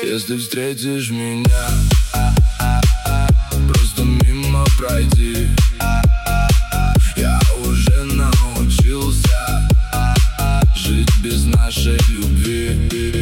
Если встретишь меня, просто мимо пройди. Я уже научился жить без нашей любви.